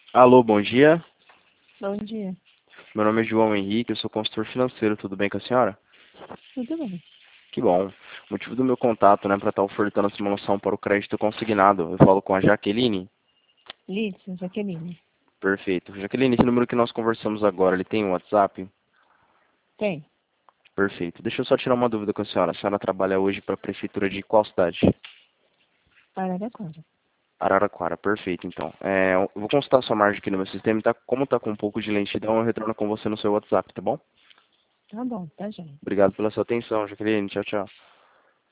Alô, bom dia. Bom dia. Meu nome é João Henrique, eu sou consultor financeiro, tudo bem com a senhora? Tudo bem. Que bom. O motivo do meu contato, né, para estar ofertando essa promoção para o crédito consignado. Eu falo com a Jaqueline. Lídia, Jaqueline. Perfeito. Jaqueline, esse número que nós conversamos agora, ele tem um WhatsApp? Tem. Perfeito. Deixa eu só tirar uma dúvida com a senhora. A senhora trabalha hoje para a prefeitura de qual cidade? Araraquara. Araraquara, perfeito, então. Eu vou consultar a sua margem aqui no meu sistema, tá? Como está com um pouco de lentidão, eu retorno com você no seu WhatsApp, tá bom? Tá bom, tá, já. Obrigado pela sua atenção, Jaqueline. Tchau, tchau.